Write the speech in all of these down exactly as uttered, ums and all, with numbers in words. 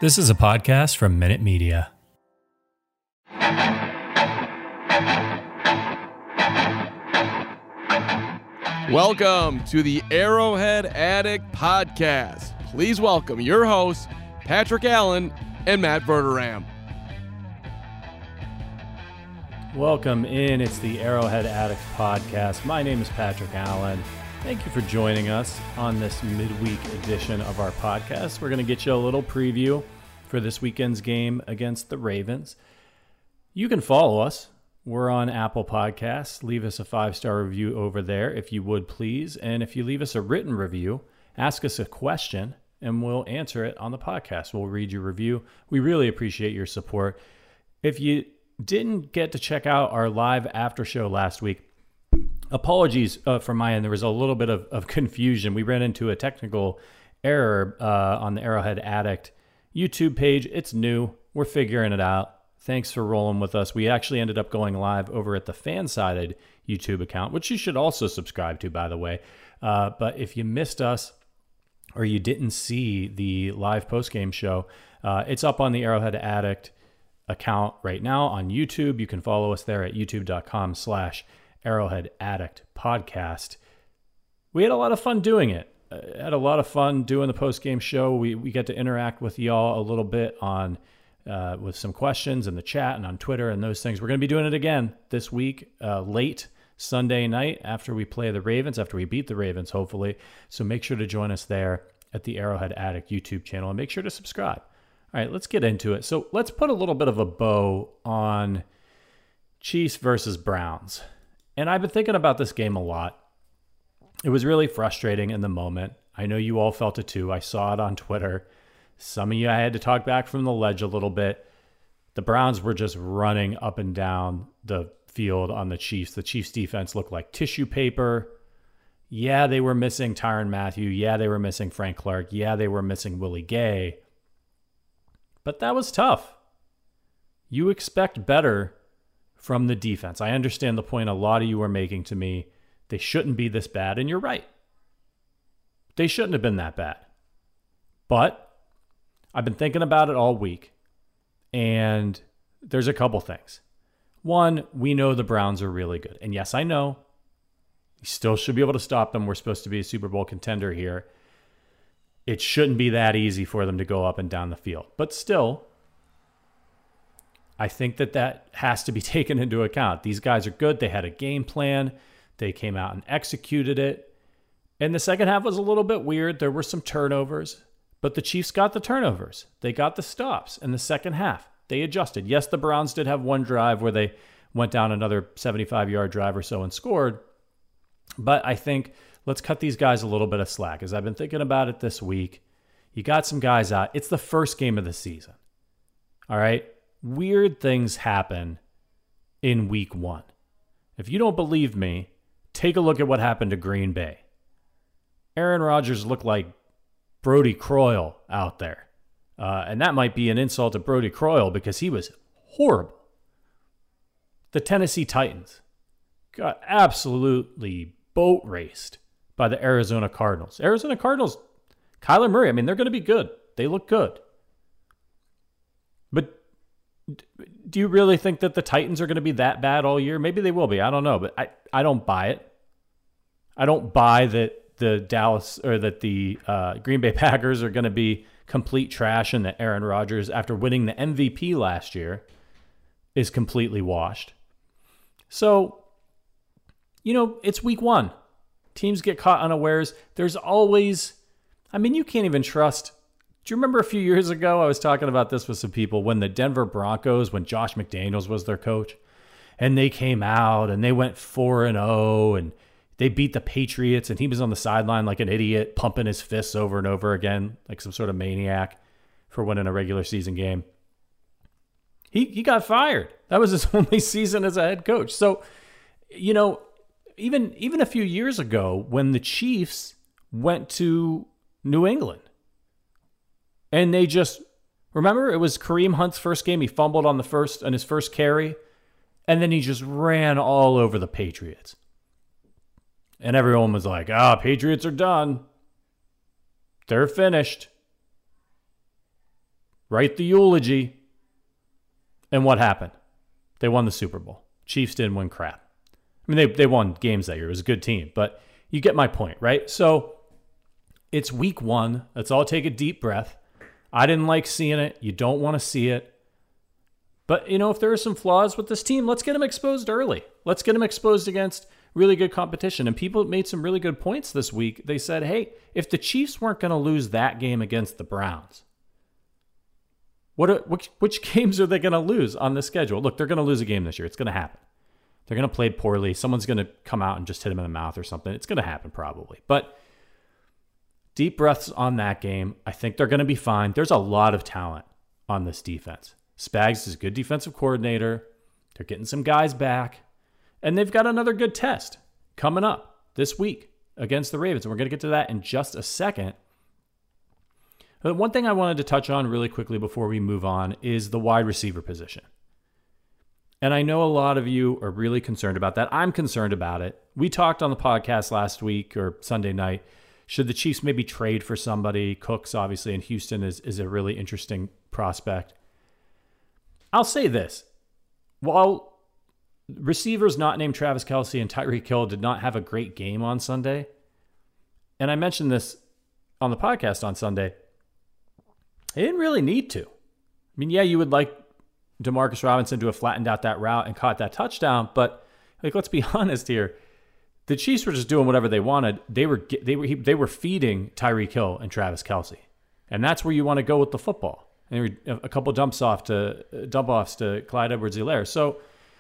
This is a podcast from Minute Media. Welcome to the Arrowhead Addict Podcast. Please welcome your hosts, Patrick Allen and Matt Verderam. Welcome in. It's the Arrowhead Addict Podcast. My name is Patrick Allen. Thank you for joining us on this midweek edition of our podcast. We're going to get you a little preview for this weekend's game against the Ravens. You can follow us. We're on Apple Podcasts. Leave us a five-star review over there if you would, please. And if you leave us a written review, ask us a question and we'll answer it on the podcast. We'll read your review. We really appreciate your support. If you didn't get to check out our live after show last week, apologies uh, from my end. There was a little bit of, of confusion. We ran into a technical error uh, on the Arrowhead Addict YouTube page. It's new. We're figuring it out. Thanks for rolling with us. We actually ended up going live over at the Fansided YouTube account, which you should also subscribe to, by the way. Uh, but if you missed us or you didn't see the live postgame show, uh, it's up on the Arrowhead Addict account right now on YouTube. You can follow us there at youtube.com slash Arrowhead Addict Podcast. We had a lot of fun doing it. Uh, had a lot of fun doing the post-game show. We we get to interact with y'all a little bit on uh, with some questions in the chat and on Twitter and those things. We're going to be doing it again this week, uh, late Sunday night after we play the Ravens, after we beat the Ravens, hopefully. So make sure to join us there at the Arrowhead Addict YouTube channel and make sure to subscribe. All right, let's get into it. So let's put a little bit of a bow on Chiefs versus Browns. And I've been thinking about this game a lot. It was really frustrating in the moment. I know you all felt it too. I saw it on Twitter. Some of you I had to talk back from the ledge a little bit. The Browns were just running up and down the field on the Chiefs. The Chiefs defense looked like tissue paper. Yeah, they were missing Tyrann Mathieu. Yeah, they were missing Frank Clark. Yeah, they were missing Willie Gay. But that was tough. You expect better from the defense. I understand the point a lot of you are making to me. They shouldn't be this bad, and you're right. They shouldn't have been that bad. But I've been thinking about it all week, and there's a couple things. One, we know the Browns are really good. And yes, I know. You still should be able to stop them. We're supposed to be a Super Bowl contender here. It shouldn't be that easy for them to go up and down the field. But still, I think that that has to be taken into account. These guys are good. They had a game plan. They came out and executed it. And the second half was a little bit weird. There were some turnovers, but the Chiefs got the turnovers. They got the stops in the second half. They adjusted. Yes, the Browns did have one drive where they went down another seventy-five-yard drive or so and scored. But I think let's cut these guys a little bit of slack. As I've been thinking about it this week, you got some guys out. It's the first game of the season. All right? Weird things happen in week one. If you don't believe me, take a look at what happened to Green Bay. Aaron Rodgers looked like Brodie Croyle out there. Uh, and that might be an insult to Brodie Croyle because he was horrible. The Tennessee Titans got absolutely boat raced by the Arizona Cardinals. Arizona Cardinals, Kyler Murray, I mean, they're going to be good. They look good. But do you really think that the Titans are going to be that bad all year? Maybe they will be. I don't know, but I, I don't buy it. I don't buy that the Dallas or that the uh, Green Bay Packers are going to be complete trash and that Aaron Rodgers, after winning the M V P last year, is completely washed. So, you know, it's week one. Teams get caught unawares. There's always, I mean, you can't even trust. Do you remember a few years ago, I was talking about this with some people, when the Denver Broncos, when Josh McDaniels was their coach, and they came out and they went four and oh and they beat the Patriots and he was on the sideline like an idiot, pumping his fists over and over again, like some sort of maniac for winning a regular season game. He he got fired. That was his only season as a head coach. So, you know, even even a few years ago when the Chiefs went to New England and they just, remember it was Kareem Hunt's first game. He fumbled on the first on his first carry and then he just ran all over the Patriots. And everyone was like, ah, oh, Patriots are done. They're finished. write the eulogy. And what happened? They won the Super Bowl. Chiefs didn't win crap. I mean, they, they won games that year. It was a good team. But you get my point, right? So it's week one. Let's all take a deep breath. I didn't like seeing it. You don't want to see it. But, you know, if there are some flaws with this team, let's get them exposed early. Let's get them exposed against really good competition. And people made some really good points this week. They said, hey, if the Chiefs weren't going to lose that game against the Browns, what are, which, which games are they going to lose on the schedule? Look, they're going to lose a game this year. It's going to happen. They're going to play poorly. Someone's going to come out and just hit them in the mouth or something. It's going to happen probably. But deep breaths on that game. I think they're going to be fine. There's a lot of talent on this defense. Spags is a good defensive coordinator. They're getting some guys back. And they've got another good test coming up this week against the Ravens. And we're going to get to that in just a second. But one thing I wanted to touch on really quickly before we move on is the wide receiver position. And I know a lot of you are really concerned about that. I'm concerned about it. We talked on the podcast last week or Sunday night. Should the Chiefs maybe trade for somebody? Cooks, obviously, in Houston is, is a really interesting prospect. I'll say this. While receivers not named Travis Kelce and Tyreek Hill did not have a great game on Sunday, and I mentioned this on the podcast on Sunday, they didn't really need to. I mean, yeah, you would like Demarcus Robinson to have flattened out that route and caught that touchdown, but like, let's be honest here. The Chiefs were just doing whatever they wanted. They were they were they were feeding Tyreek Hill and Travis Kelce, and that's where you want to go with the football. And there were a couple dumps off to dump offs to Clyde Edwards-Helaire. So,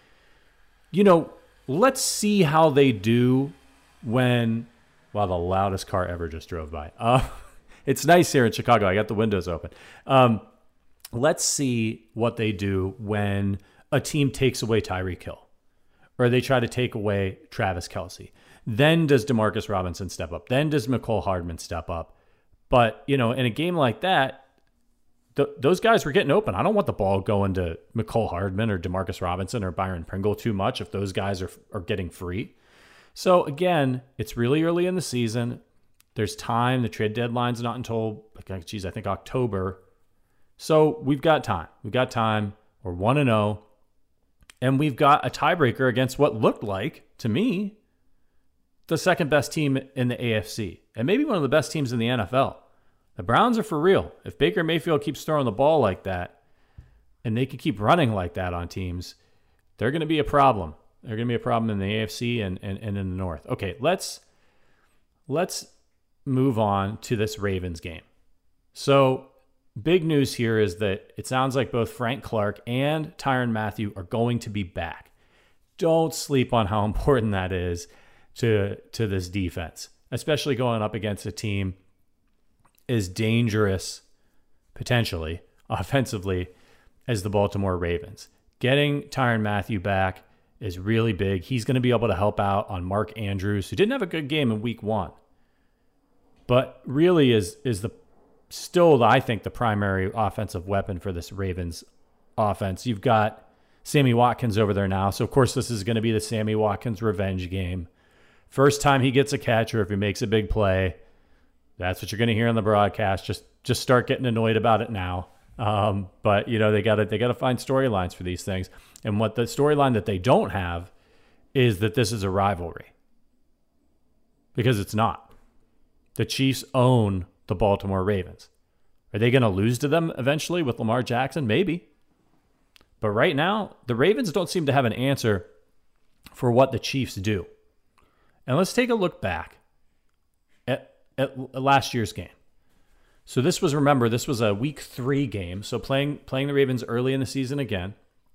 you know, let's see how they do when. Wow, the loudest car ever just drove by. Uh, it's nice here in Chicago. I got the windows open. Um, let's see what they do when a team takes away Tyreek Hill, or they try to take away Travis Kelce. Then does Demarcus Robinson step up? Then does Mecole Hardman step up? But, you know, in a game like that, th- those guys were getting open. I don't want the ball going to Mecole Hardman or Demarcus Robinson or Byron Pringle too much if those guys are are getting free. So, again, it's really early in the season. There's time. The trade deadline's not until, like, geez, I think October. So we've got time. We've got time. We're one and oh. And we've got a tiebreaker against what looked like, to me, the second best team in the A F C. And maybe one of the best teams in the N F L. The Browns are for real. If Baker Mayfield keeps throwing the ball like that, and they can keep running like that on teams, they're going to be a problem. They're going to be a problem in the A F C and, and, and in the North. Okay, let's, let's move on to this Ravens game. So, big news here is that it sounds like both Frank Clark and Tyrann Mathieu are going to be back. Don't sleep on how important that is to, to this defense, especially going up against a team as dangerous, potentially, offensively, as the Baltimore Ravens. Getting Tyrann Mathieu back is really big. He's going to be able to help out on Mark Andrews, who didn't have a good game in week one, but really is is the still, I think, the primary offensive weapon for this Ravens offense. You've got Sammy Watkins over there now. So, of course, this is going to be the Sammy Watkins revenge game. First time he gets a catch or if he makes a big play, that's what you're going to hear on the broadcast. Just just start getting annoyed about it now. Um, but, you know, they got to they got to find storylines for these things. And what the storyline that they don't have is that this is a rivalry. Because it's not. The Chiefs own the Baltimore Ravens. Are they going to lose to them eventually with Lamar Jackson? Maybe. But right now, the Ravens don't seem to have an answer for what the Chiefs do. And let's take a look back at, at last year's game. So this was, remember, this was a week three game. So playing playing the Ravens early in the season again.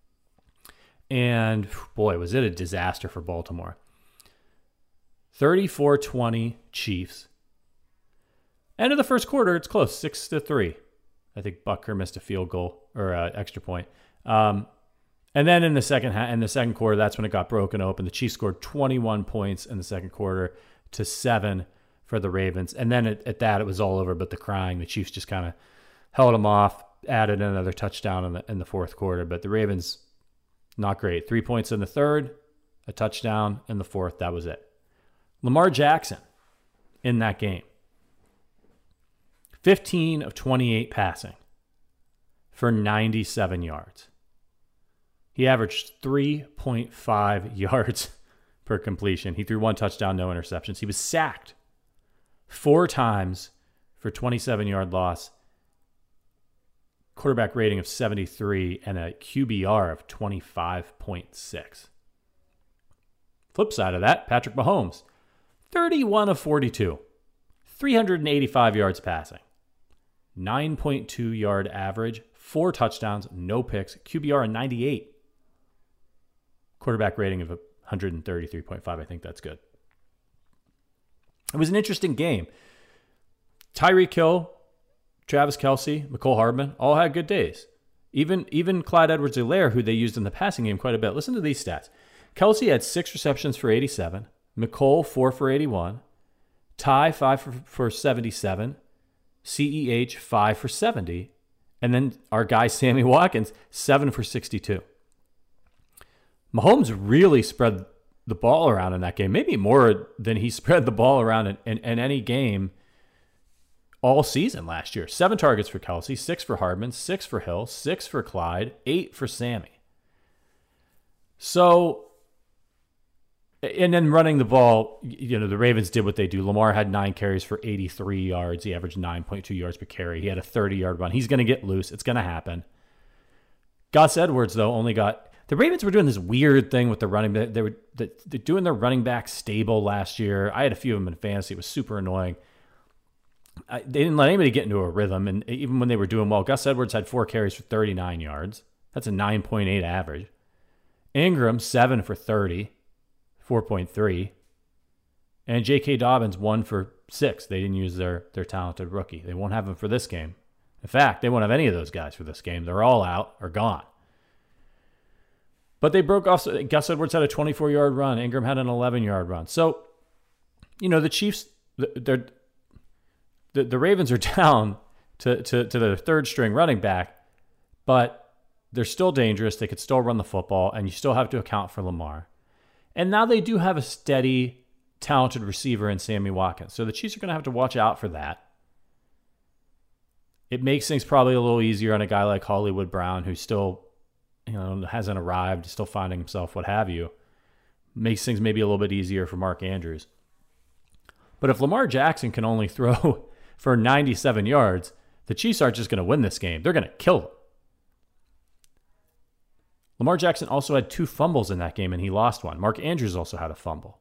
And boy, was it a disaster for Baltimore. thirty-four twenty Chiefs. End of the first quarter, it's close, six to three. I think Butker missed a field goal or an extra point. Um, and then in the second ha- in the second quarter, that's when it got broken open. The Chiefs scored twenty-one points in the second quarter to seven for the Ravens. And then at, at that, it was all over but the crying. The Chiefs just kind of held them off, added another touchdown in the in the fourth quarter. But the Ravens, not great. Three points in the third, a touchdown in the fourth. That was it. Lamar Jackson in that game. fifteen of twenty-eight passing. for ninety-seven yards. He averaged three point five yards per completion. He threw one touchdown, no interceptions. He was sacked four times for twenty-seven-yard loss, quarterback rating of seventy-three, and a Q B R of twenty-five point six. Flip side of that, Patrick Mahomes, thirty-one of forty-two, three hundred eighty-five yards passing, nine point two yard average, four touchdowns, no picks, Q B R of ninety-eight, quarterback rating of one thirty-three point five. I think that's good. It was an interesting game. Tyreek Hill, Travis Kelce, Mecole Hardman all had good days. Even, even Clyde Edwards-Helaire, who they used in the passing game quite a bit. Listen to these stats. Kelce had six receptions for eighty-seven. Mecole, four for eighty-one. Ty, five for, for seventy-seven. C E H, five for seventy. And then our guy, Sammy Watkins, seven for sixty-two. Mahomes really spread the ball around in that game, maybe more than he spread the ball around in, in, in any game all season last year. Seven targets for Kelce, six for Hardman, six for Hill, six for Clyde, eight for Sammy. So, and then running the ball, you know, the Ravens did what they do. Lamar had nine carries for eighty-three yards. He averaged nine point two yards per carry. He had a thirty-yard run. He's going to get loose. It's going to happen. Gus Edwards, though, only got... The Ravens were doing this weird thing with the running back. They were they're doing their running back stable last year. I had a few of them in fantasy. It was super annoying. I, they didn't let anybody get into a rhythm, and even when they were doing well, Gus Edwards had four carries for thirty-nine yards. That's a nine point eight average. Ingram, seven for thirty, four point three. And J K. Dobbins, one for six. They didn't use their, their talented rookie. They won't have him for this game. In fact, they won't have any of those guys for this game. They're all out or gone. But they broke off. Gus Edwards had a twenty-four-yard run. Ingram had an eleven-yard run. So, you know, the Chiefs, they're, the, the Ravens are down to, to, to their third-string running back, but they're still dangerous. They could still run the football, and you still have to account for Lamar. And now they do have a steady, talented receiver in Sammy Watkins. So the Chiefs are going to have to watch out for that. It makes things probably a little easier on a guy like Hollywood Brown, who's still... you know, hasn't arrived, still finding himself, what have you. Makes things maybe a little bit easier for Mark Andrews. But if Lamar Jackson can only throw for ninety-seven yards, the Chiefs aren't just going to win this game. They're going to kill them. Lamar Jackson also had two fumbles in that game, and he lost one. Mark Andrews also had a fumble.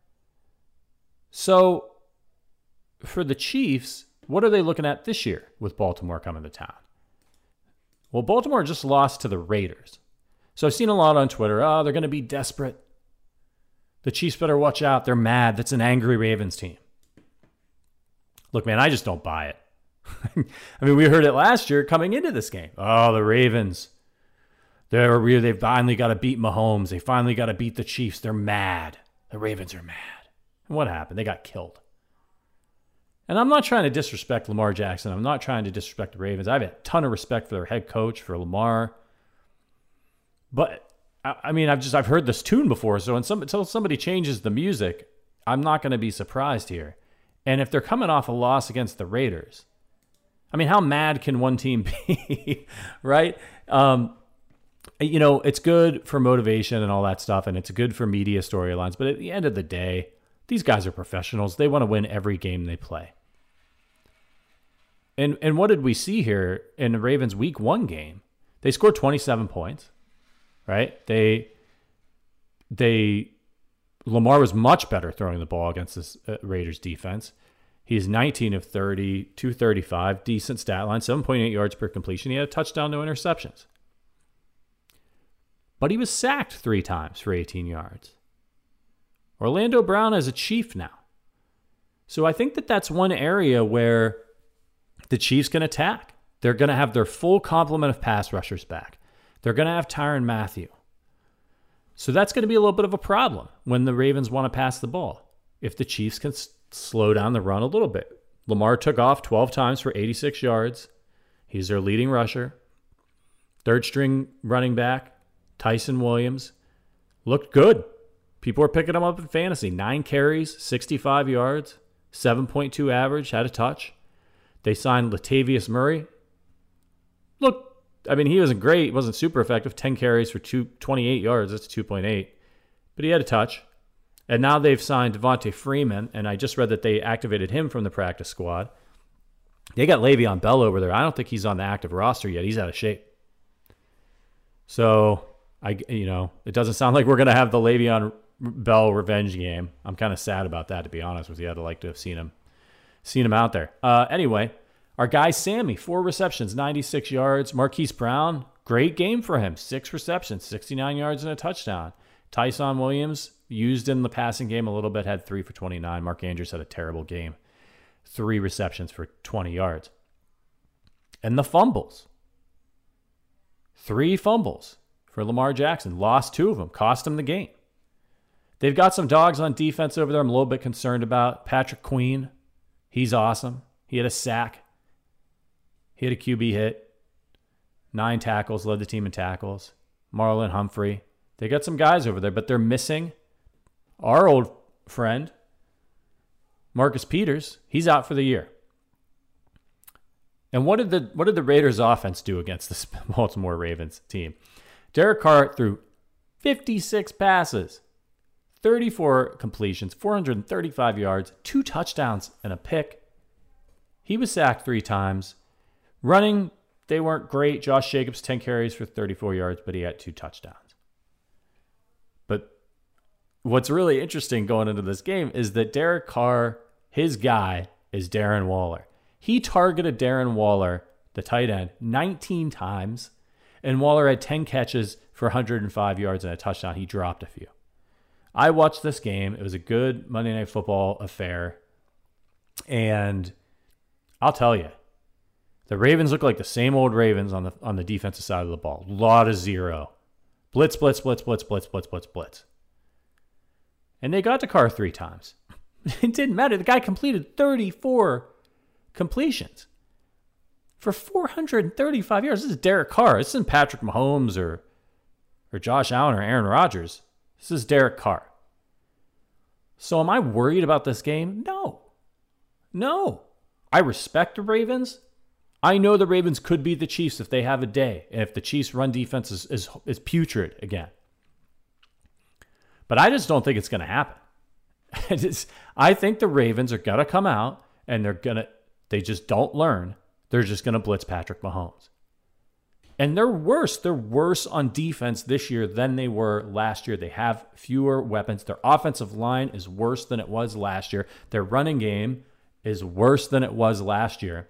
So, for the Chiefs, what are they looking at this year with Baltimore coming to town? Well, Baltimore just lost to the Raiders. So I've seen a lot on Twitter. Oh, they're going to be desperate. The Chiefs better watch out. They're mad. That's an angry Ravens team. Look, man, I just don't buy it. I mean, we heard it last year coming into this game. Oh, the Ravens. They're really, they finally got to beat Mahomes. They finally got to beat the Chiefs. They're mad. The Ravens are mad. And what happened? They got killed. And I'm not trying to disrespect Lamar Jackson. I'm not trying to disrespect the Ravens. I have a ton of respect for their head coach, for Lamar. But, I mean, I've just I've heard this tune before. So some, until somebody changes the music, I'm not going to be surprised here. And if they're coming off a loss against the Raiders, I mean, how mad can one team be, right? Um, you know, it's good for motivation and all that stuff, and it's good for media storylines. But at the end of the day, these guys are professionals. They want to win every game they play. And and what did we see here in the Ravens' week one game? They scored twenty-seven points, right? They, they, Lamar was much better throwing the ball against this uh, Raiders defense. He's nineteen of thirty, two thirty-five, decent stat line, seven point eight yards per completion. He had a touchdown, no interceptions. But he was sacked three times for eighteen yards. Orlando Brown is a Chief now. So I think that that's one area where the Chiefs can attack. They're going to have their full complement of pass rushers back. They're going to have Tyrann Mathieu. So that's going to be a little bit of a problem when the Ravens want to pass the ball. If the Chiefs can s- slow down the run a little bit. Lamar took off twelve times for eighty-six yards. He's their leading rusher. Third string running back, Tyson Williams, looked good. People are picking him up in fantasy. Nine carries, sixty-five yards, seven point two average, had a touch. They signed Latavius Murray. Look, I mean, he wasn't great. Wasn't super effective. ten carries for two, twenty-eight yards. That's two point eight. But he had a touch. And now they've signed Devontae Freeman, and I just read that they activated him from the practice squad. They got Le'Veon Bell over there. I don't think he's on the active roster yet. He's out of shape. So, I, you know, it doesn't sound like we're going to have the Le'Veon Bell revenge game. I'm kind of sad about that, to be honest with you. I'd like to have seen him, seen him out there. Uh, anyway, our guy Sammy, four receptions, ninety-six yards. Marquise Brown, great game for him. Six receptions, sixty-nine yards and a touchdown. Tyson Williams, used in the passing game a little bit, had three for twenty-nine. Mark Andrews had a terrible game. Three receptions for twenty yards. And the fumbles. Three fumbles for Lamar Jackson. Lost two of them. Cost him the game. They've got some dogs on defense over there I'm a little bit concerned about. Patrick Queen. He's awesome. He had a sack. He had a Q B hit. Nine tackles. Led the team in tackles. Marlon Humphrey. They got some guys over there, but they're missing our old friend, Marcus Peters. He's out for the year. And what did the what did the Raiders offense do against this Baltimore Ravens team? Derek Carr threw fifty-six passes, thirty-four completions, four hundred thirty-five yards, two touchdowns, and a pick. He was sacked three times. Running, they weren't great. Josh Jacobs, ten carries for thirty-four yards, but he had two touchdowns. But what's really interesting going into this game is that Derek Carr, his guy, is Darren Waller. He targeted Darren Waller, the tight end, nineteen times, and Waller had ten catches for one hundred five yards and a touchdown. He dropped a few. I watched this game. It was a good Monday Night Football affair. And I'll tell you, the Ravens look like the same old Ravens on the on the defensive side of the ball. A lot of zero. Blitz, blitz, blitz, blitz, blitz, blitz, blitz, blitz. And they got to Carr three times. It didn't matter. The guy completed thirty-four completions for four hundred thirty-five yards. This is Derek Carr. This isn't Patrick Mahomes or, or Josh Allen or Aaron Rodgers. This is Derek Carr. So am I worried about this game? No. No. I respect the Ravens. I know the Ravens could beat the Chiefs if they have a day, and if the Chiefs' run defense is, is, is putrid again. But I just don't think it's going to happen. Just, I think the Ravens are going to come out, and they're going to, they just don't learn. They're just going to blitz Patrick Mahomes. And they're worse. They're worse on defense this year than they were last year. They have fewer weapons. Their offensive line is worse than it was last year. Their running game is worse than it was last year.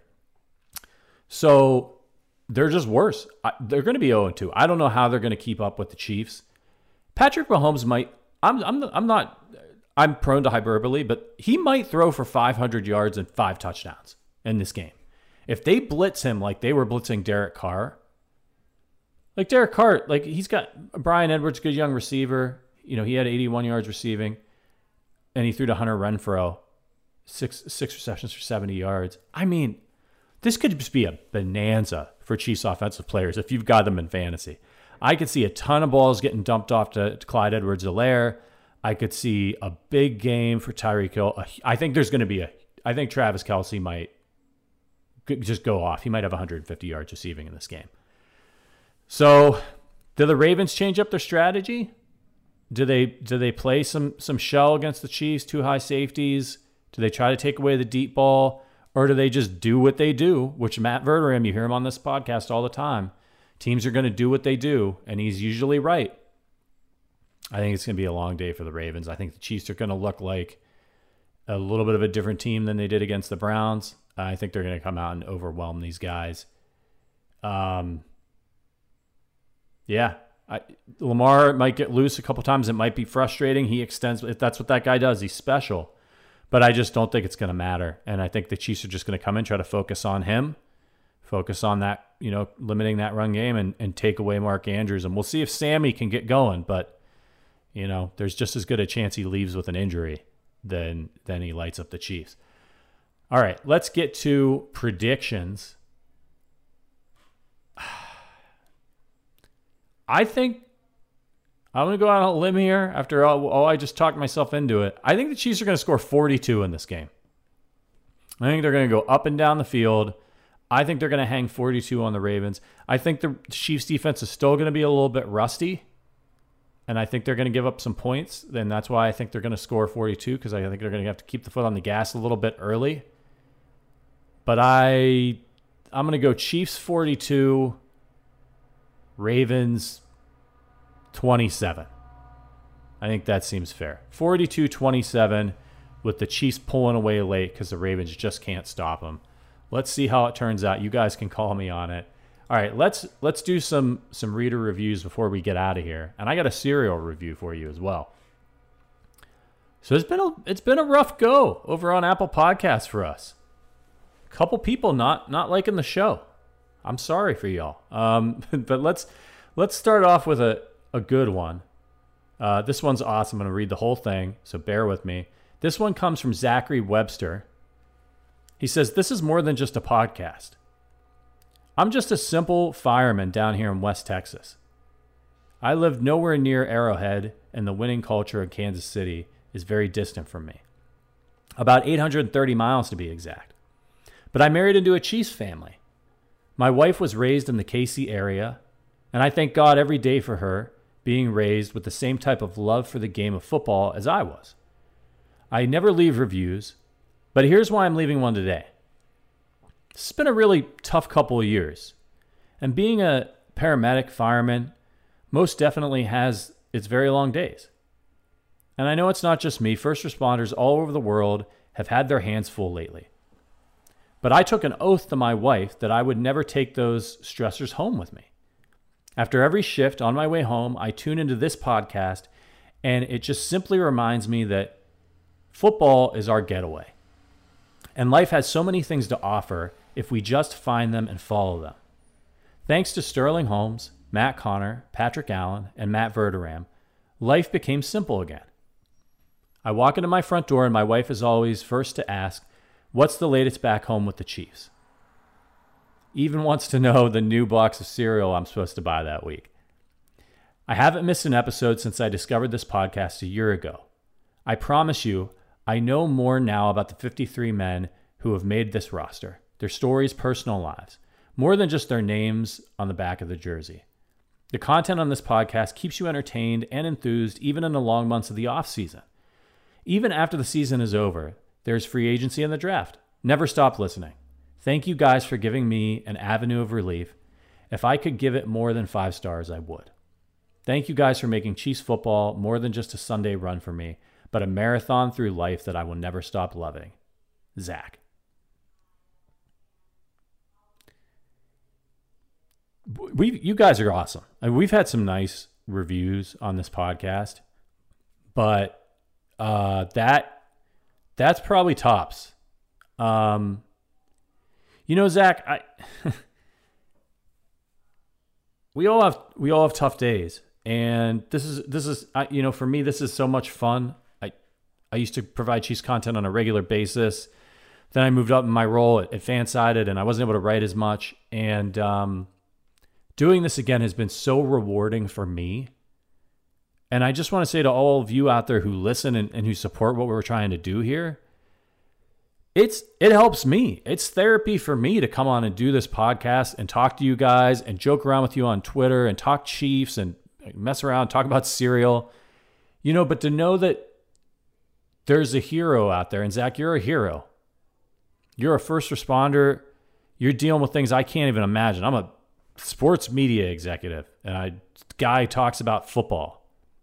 So they're just worse. They're going to be oh and two. I don't know how they're going to keep up with the Chiefs. Patrick Mahomes might, I'm I'm I'm not, I'm prone to hyperbole, but he might throw for five hundred yards and five touchdowns in this game. If they blitz him like they were blitzing Derek Carr, like Derek Carr, like he's got Brian Edwards, good young receiver. You know, he had eighty-one yards receiving, and he threw to Hunter Renfrow, six six receptions for seventy yards. I mean, this could just be a bonanza for Chiefs offensive players if you've got them in fantasy. I could see a ton of balls getting dumped off to, to Clyde Edwards-Helaire. I could see a big game for Tyreek Hill. I think there's going to be a – I think Travis Kelce might just go off. He might have one hundred fifty yards receiving in this game. So do the Ravens change up their strategy? Do they do they play some some shell against the Chiefs, two high safeties? Do they try to take away the deep ball? Or do they just do what they do, which Matt Verderame, you hear him on this podcast all the time. Teams are going to do what they do, and he's usually right. I think it's going to be a long day for the Ravens. I think the Chiefs are going to look like a little bit of a different team than they did against the Browns. I think they're going to come out and overwhelm these guys. Um, yeah, I, Lamar might get loose a couple times. It might be frustrating. He extends. If that's what that guy does, he's special. But I just don't think it's going to matter. And I think the Chiefs are just going to come in, try to focus on him, focus on that, you know, limiting that run game and, and take away Mark Andrews. And we'll see if Sammy can get going. But, you know, there's just as good a chance he leaves with an injury than, than he lights up the Chiefs. All right, let's get to predictions. I think I'm going to go out on a limb here after all, oh, I just talked myself into it. I think the Chiefs are going to score forty-two in this game. I think they're going to go up and down the field. I think they're going to hang forty-two on the Ravens. I think the Chiefs defense is still going to be a little bit rusty, and I think they're going to give up some points. Then that's why I think they're going to score forty-two, because I think they're going to have to keep the foot on the gas a little bit early. But I, I'm going to go Chiefs forty-two, Ravens twenty-seven. I think that seems fair. forty-two twenty-seven with the Chiefs pulling away late because the Ravens just can't stop them. Let's see how it turns out. You guys can call me on it. All right, let's let's do some some reader reviews before we get out of here. And I got a cereal review for you as well. So it's been a it's been a rough go over on Apple Podcasts for us. A couple people not not liking the show. I'm sorry for y'all. Um, but let's let's start off with a, a good one. Uh, this one's awesome. I'm going to read the whole thing, so bear with me. This one comes from Zachary Webster. He says, "This is more than just a podcast. I'm just a simple fireman down here in West Texas. I lived nowhere near Arrowhead, and the winning culture of Kansas City is very distant from me. About eight hundred thirty miles to be exact. But I married into a Chiefs family. My wife was raised in the K C area, and I thank God every day for her being raised with the same type of love for the game of football as I was. I never leave reviews, but here's why I'm leaving one today. It's been a really tough couple of years, and being a paramedic fireman most definitely has its very long days. And I know it's not just me. First responders all over the world have had their hands full lately. But I took an oath to my wife that I would never take those stressors home with me. After every shift on my way home, I tune into this podcast, and it just simply reminds me that football is our getaway. And life has so many things to offer if we just find them and follow them. Thanks to Sterling Holmes, Matt Connor, Patrick Allen, and Matt Verderam, life became simple again. I walk into my front door, and my wife is always first to ask, what's the latest back home with the Chiefs? Even wants to know the new box of cereal I'm supposed to buy that week. I haven't missed an episode since I discovered this podcast a year ago. I promise you, I know more now about the fifty-three men who have made this roster, their stories, personal lives, more than just their names on the back of the jersey. The content on this podcast keeps you entertained and enthused even in the long months of the off season. Even after the season is over, there's free agency in the draft. Never stop listening. Thank you guys for giving me an avenue of relief. If I could give it more than five stars, I would. Thank you guys for making Chiefs football more than just a Sunday run for me, but a marathon through life that I will never stop loving. Zach." We, you guys are awesome. I mean, we've had some nice reviews on this podcast, but uh, that that's probably tops. Um, you know, Zach, I we all have we all have tough days, and this is this is I, you know, for me, this is so much fun. I I used to provide Chiefs content on a regular basis. Then I moved up in my role at, at Fansided, and I wasn't able to write as much. And um, doing this again has been so rewarding for me. And I just want to say to all of you out there who listen and, and who support what we're trying to do here, it's it helps me. It's therapy for me to come on and do this podcast and talk to you guys and joke around with you on Twitter and talk Chiefs and mess around, talk about cereal. You know, but to know that there's a hero out there, and Zach, you're a hero. You're a first responder. You're dealing with things I can't even imagine. I'm a sports media executive, and a guy talks about football.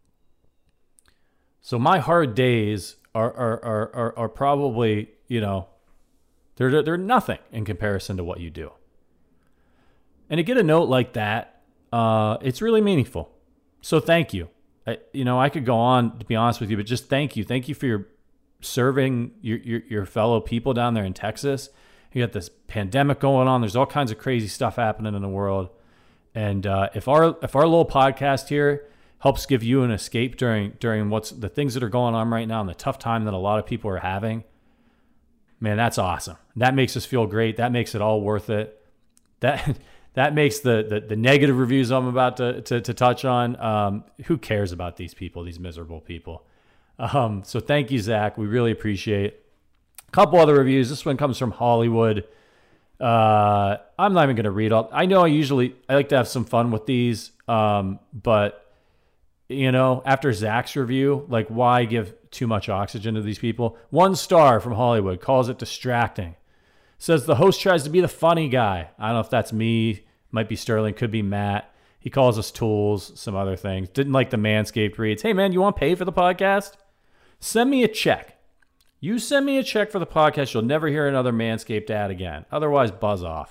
So my hard days are are are are, are probably, you know, they're they're nothing in comparison to what you do. And to get a note like that, uh, it's really meaningful. So thank you. I, you know, I could go on, to be honest with you, but just thank you. Thank you for your serving your, your your fellow people down there in Texas. You got this pandemic going on. There's all kinds of crazy stuff happening in the world. And uh, if our if our little podcast here helps give you an escape during during what's the things that are going on right now and the tough time that a lot of people are having, man, that's awesome. That makes us feel great. That makes it all worth it. That that makes the the, the negative reviews I'm about to to, to touch on. Um, who cares about these people, these miserable people? Um, so thank you, Zach. We really appreciate it. A couple other reviews. This one comes from Hollywood. Uh, I'm not even going to read all. I know I usually, I like to have some fun with these. Um, but you know, after Zach's review, like why give too much oxygen to these people? One star from Hollywood calls it distracting. Says the host tries to be the funny guy. I don't know if that's me. Might be Sterling. Could be Matt. He calls us tools, some other things. Didn't like the Manscaped reads. Hey man, you want to pay for the podcast? Send me a check. You send me a check for the podcast, you'll never hear another Manscaped ad again. Otherwise, buzz off.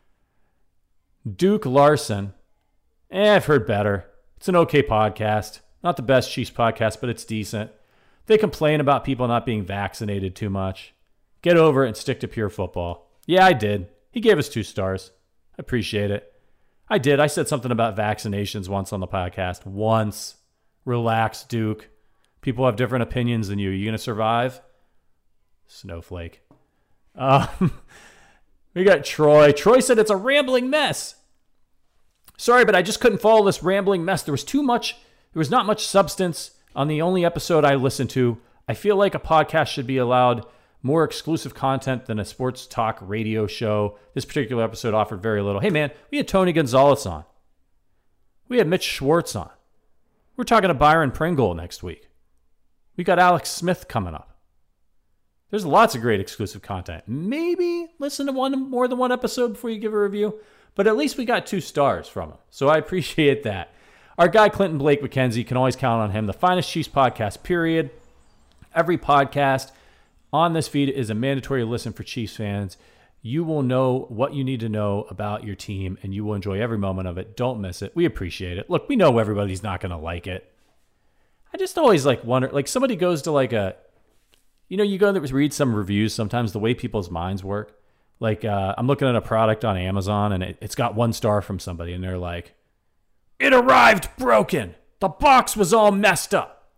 Duke Larson. Eh, I've heard better. It's an okay podcast. Not the best Chiefs podcast, but it's decent. They complain about people not being vaccinated too much. Get over it and stick to pure football. Yeah, I did. He gave us two stars. I appreciate it. I did. I said something about vaccinations once on the podcast. Once. Relax, Duke. People have different opinions than you. You going to survive? Snowflake. Um, we got Troy. Troy said it's a rambling mess. Sorry, but I just couldn't follow this rambling mess. There was too much. There was not much substance on the only episode I listened to. I feel like a podcast should be allowed more exclusive content than a sports talk radio show. This particular episode offered very little. Hey, man, we had Tony Gonzalez on. We had Mitch Schwartz on. We're talking to Byron Pringle next week. We got Alex Smith coming up. There's lots of great exclusive content. Maybe listen to one more than one episode before you give a review, but at least we got two stars from him. So I appreciate that. Our guy, Clinton Blake McKenzie, can always count on him. The finest Chiefs podcast, period. Every podcast on this feed is a mandatory listen for Chiefs fans. You will know what you need to know about your team, and you will enjoy every moment of it. Don't miss it. We appreciate it. Look, we know everybody's not going to like it. I just always like wonder, like somebody goes to like a, you know, you go to read some reviews, sometimes the way people's minds work. Like uh, I'm looking at a product on Amazon, and it, it's got one star from somebody, and they're like, it arrived broken. The box was all messed up.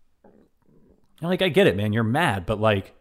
And like, I get it, man. You're mad, but like,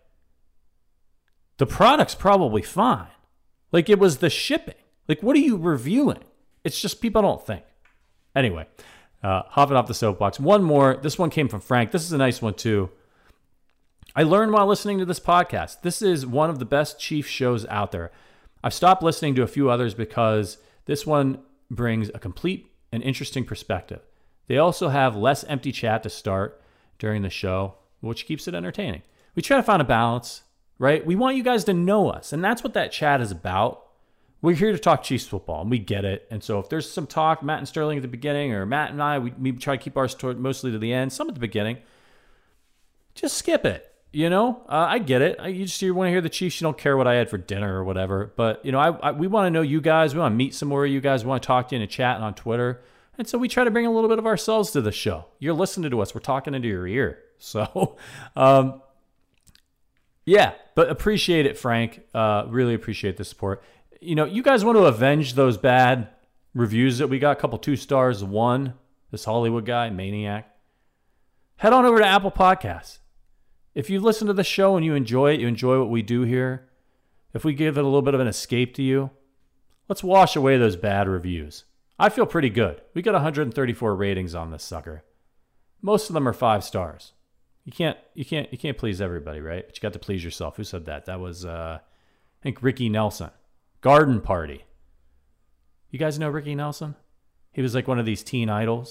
the product's probably fine. Like, it was the shipping. Like, what are you reviewing? It's just people don't think. Anyway, uh, hopping off the soapbox. One more. This one came from Frank. This is a nice one, too. I learned while listening to this podcast. This is one of the best Chiefs shows out there. I've stopped listening to a few others because this one brings a complete and interesting perspective. They also have less empty chat to start during the show, which keeps it entertaining. We try to find a balance, right? We want you guys to know us, and that's what that chat is about. We're here to talk Chiefs football, and we get it. And so if there's some talk, Matt and Sterling at the beginning, or Matt and I, we, we try to keep ours toward, mostly to the end, some at the beginning. Just skip it. You know, uh, I get it. I, you just you want to hear the Chiefs. You don't care what I had for dinner or whatever. But, you know, I, I we want to know you guys. We want to meet some more of you guys. We want to talk to you in a chat and on Twitter. And so we try to bring a little bit of ourselves to the show. You're listening to us. We're talking into your ear. So, um, yeah, but appreciate it, Frank. Uh, really appreciate the support. You know, you guys want to avenge those bad reviews that we got. A couple two stars, one, this Hollywood guy, Maniac. Head on over to Apple Podcasts. If you listen to the show and you enjoy it, you enjoy what we do here, if we give it a little bit of an escape to you, let's wash away those bad reviews. I feel pretty good. We got one hundred thirty-four ratings on this sucker. Most of them are five stars. You can't, you can't, you can't please everybody, right? But you got to please yourself. Who said that? That was, uh, I think, Ricky Nelson. Garden Party. You guys know Ricky Nelson? He was like one of these teen idols.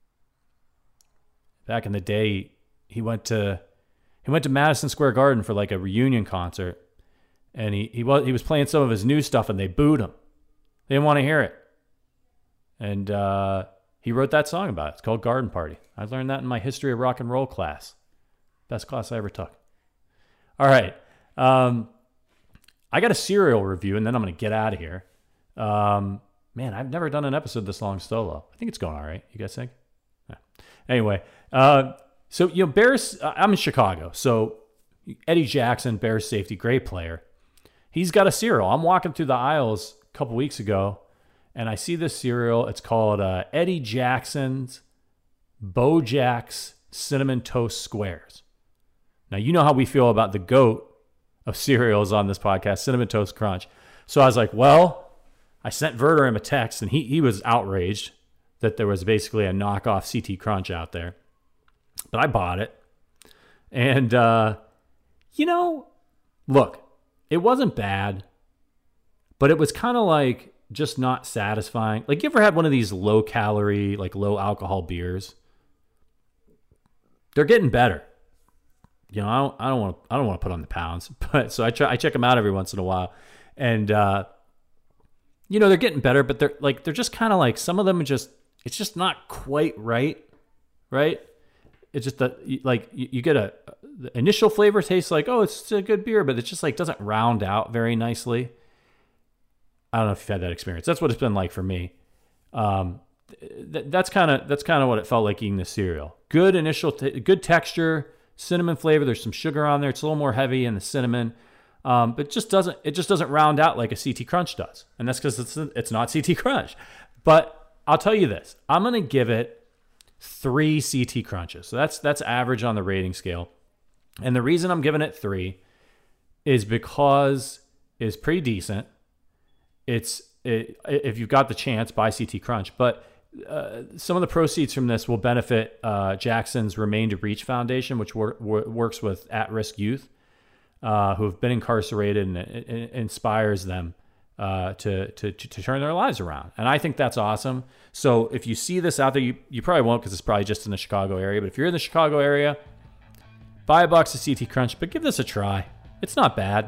Back in the day, he went to he went to Madison Square Garden for like a reunion concert, and he he was he was playing some of his new stuff, and they booed him. They didn't want to hear it, and uh, he wrote that song about it. It's called Garden Party. I learned that in my history of rock and roll class. Best class I ever took. All right. Um, I got a cereal review, and then I'm going to get out of here. Um, man, I've never done an episode this long solo. I think it's going all right. You guys think? Yeah. Anyway, uh, so, you know, Bears, I'm in Chicago. So Eddie Jackson, Bears safety, great player. He's got a cereal. I'm walking through the aisles a couple weeks ago, and I see this cereal. It's called uh, Eddie Jackson's Bo-Jack's Cinnamon Toast Squares. Now, you know how we feel about the GOAT of cereals on this podcast, Cinnamon Toast Crunch. So I was like, well, I sent Verter him a text, and he he was outraged that there was basically a knockoff C T Crunch out there. But I bought it. And, uh, you know, look, it wasn't bad, but it was kind of like just not satisfying. Like, you ever had one of these low calorie, like low alcohol beers? They're getting better. You know, I don't, I don't want to, I don't want to put on the pounds, but so I try, I check them out every once in a while, and uh, you know, they're getting better, but they're like, they're just kind of like, some of them are just, it's just not quite right, right? It's just that, like, you, you get a, the initial flavor tastes like, oh, it's a good beer, but it just like doesn't round out very nicely. I don't know if you've had that experience. That's what it's been like for me. Um, th- that's kind of that's kind of what it felt like eating the cereal. Good initial, t- good texture, cinnamon flavor. There's some sugar on there. It's a little more heavy in the cinnamon, um, but it just doesn't it just doesn't round out like a C T Crunch does, and that's because it's it's not C T Crunch. But I'll tell you this: I'm gonna give it three C T Crunches. So that's that's average on the rating scale, and the reason I'm giving it three is because it's pretty decent. It's it, if you've got the chance, buy C T Crunch. But uh, some of the proceeds from this will benefit uh, Jackson's Remain to Reach Foundation, which wor- wor- works with at-risk youth uh, who have been incarcerated, and it, it inspires them uh, to, to to turn their lives around. And I think that's awesome. So if you see this out there, you, you probably won't, because it's probably just in the Chicago area. But if you're in the Chicago area, buy a box of C T Crunch, but give this a try. It's not bad,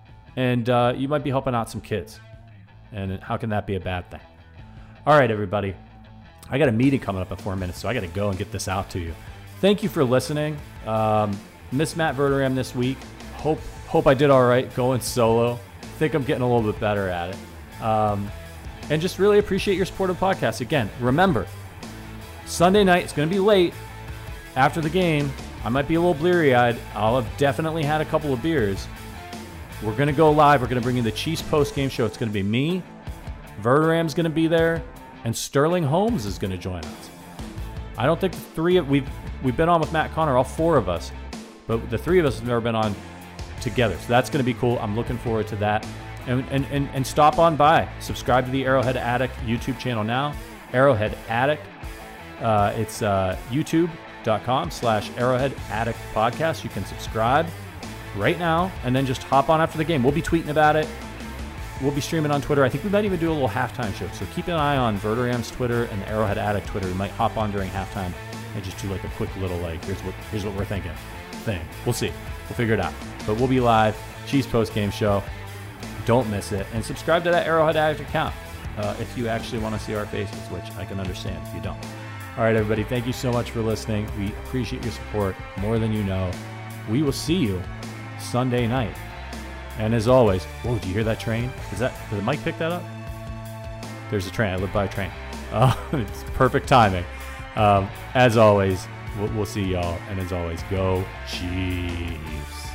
and uh, you might be helping out some kids. And how can that be a bad thing? All right, everybody. I got a meeting coming up in four minutes, so I got to go and get this out to you. Thank you for listening. Um, miss Matt Verderame this week. Hope hope I did all right going solo. Think I'm getting a little bit better at it. Um, and just really appreciate your support of the podcast. Again, remember, Sunday night, it's going to be late after the game. I might be a little bleary-eyed. I'll have definitely had a couple of beers. We're going to go live. We're going to bring you the Chiefs post-game show. It's going to be me, Verderame's going to be there, and Sterling Holmes is going to join us. I don't think the three of we've we've been on with Matt Connor, all four of us, but the three of us have never been on together. So that's going to be cool. I'm looking forward to that. And and and, and stop on by. Subscribe to the Arrowhead Addict YouTube channel now. Arrowhead Addict. Uh, it's uh, youtube.com slash Arrowhead Addict Podcast. You can subscribe right now, and then just hop on after the game. We'll be tweeting about it. We'll be streaming on Twitter. I think we might even do a little halftime show. So keep an eye on Verderame's Twitter and the Arrowhead Addict Twitter. We might hop on during halftime and just do like a quick little like, here's what here's what we're thinking thing. We'll see. We'll figure it out. But we'll be live. Chiefs post-game show. Don't miss it. And subscribe to that Arrowhead Addict account uh, if you actually want to see our faces, which I can understand if you don't. All right, everybody. Thank you so much for listening. We appreciate your support more than you know. We will see you Sunday night. And as always, whoa, do you hear that train? Is that, did the mic pick that up? There's a train. I live by a train. Uh, it's perfect timing. Um, as always, we'll, we'll see y'all. And as always, go Chiefs.